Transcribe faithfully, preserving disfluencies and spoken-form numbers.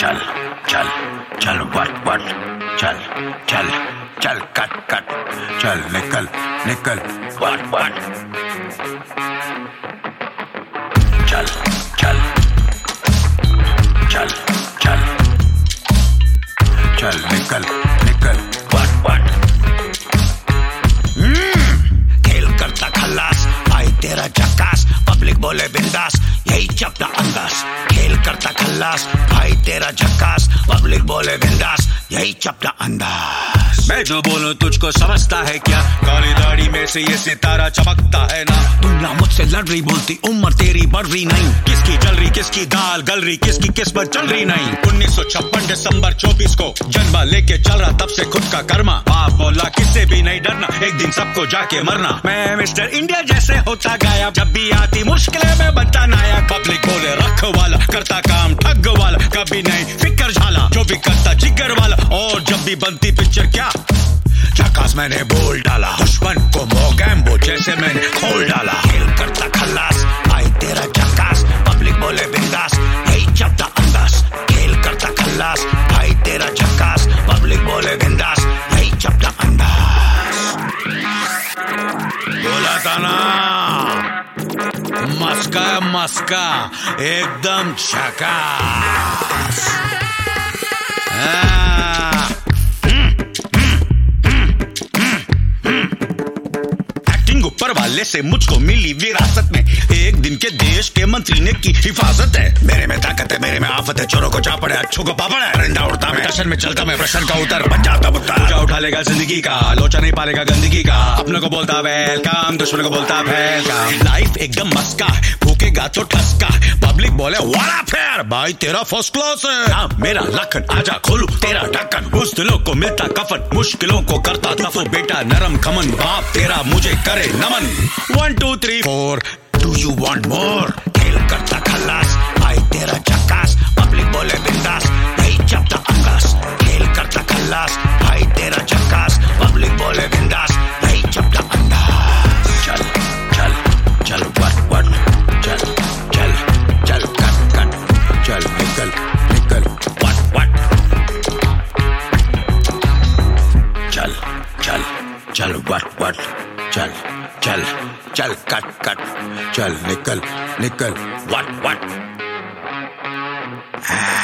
चल चल चल वट वट चल चल चल कट कट चल निकल निकल वट वट चल चल चल चल चल निकल निकल वट वट खेल करता खल्लास भाई तेरा झक्कास पब्लिक बोले बिंदास यही चपटा अंदाज खेल करता खल्लास भाई तेरा झक्कास पब्लिक बोले बिंदास यही चपटा अंदाज। मैं जो बोलूं तुझको समझता है क्या? काली दाढ़ी में से ये सितारा चमकता है ना। दुनिया मुझसे लड़ रही बोलती उम्र तेरी बढ़ रही नहीं। किसकी जल रही किसकी दाल गल रही किसकी किस्मत चल रही नहीं। उन्नीस सौ छप्पन दिसंबर चौबीस को जन्मा लेके चल रहा तब से खुद का कर्मा। बाप बोला किससे भी नहीं डरना एक दिन सबको जाके मरना। मैं मिस्टर इंडिया जैसे होता गायब जब भी आती मुश्किलें में बनता नायक। पब्लिक बोले रख वाला करता काम ठग वाला कभी नहीं फिकर झाला जो भी करता जिगर वाला। और जब भी बनती पिक्चर क्या झकास मैंने बोल डाला दुश्मन को मोगैम्बो जैसे मैंने खोल डाला। खेल करता खल्लास भाई तेरा झक्कास पब्लिक बोले बिंदास यही चपटा अंदाज। खेल करता खल्लास भाई तेरा झक्कास पब्लिक बोले बिंदास यही चपटा अंदाज। बोला था ना मस्का मस्का एकदम झकास। ऊपर वाले से मुझको मिली विरासत में एक दिन के देश के मंत्री ने की हिफाजत है। मेरे में ताकत है मेरे में आफत है चोरों को जा पड़े अच्छों को पापड़ है। परिंदा उड़ता मैं दर्शन में चलता मैं प्रश्न का उत्तर बन जाता बुत्ता। पूजा उठा लेगा जिंदगी का लोचा नहीं पालेगा गंदगी का। अपने को बोलता वेलकम दुश्मन को बोलता वेलकम। लाइफ एकदम मस्का भूखेगा तो ठसका। पब्लिक बोले वाला फेयर भाई तेरा फर्स्ट क्लास है। हाँ, मेरा लखन आजा खोलू तेरा ढक्कन। बुज़दिलों को मिलता कफन मुश्किलों को करता दफन। बेटा नरम खमन बाप तेरा मुझे करे नमन। One two three four do you want more. खेल करता खल्लास भाई तेरा झक्कास पब्लिक बोले बिंदास यही चपटा अंदाज। खेल करता खल्लास भाई तेरा झक्कास पब्लिक बोले बिंदास यही चपटा अंदाज। चल चल चल वट वट चल चल चल कट कट चल निकल निकल वट वट चल चल चल वट वट चल चल चल कट कट चल निकल निकल वट वट।